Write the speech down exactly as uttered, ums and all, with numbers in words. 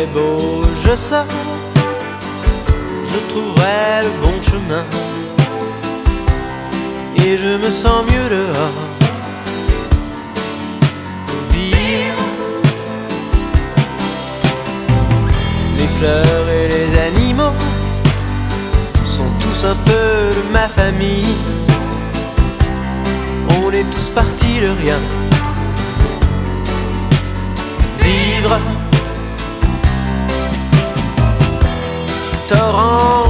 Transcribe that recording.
serait beau, je sais, je trouverai le bon chemin et je me sens mieux dehors pour vivre. Les fleurs et les animaux sont tous un peu de ma famille. On est tous partis de rien. Vivre torrent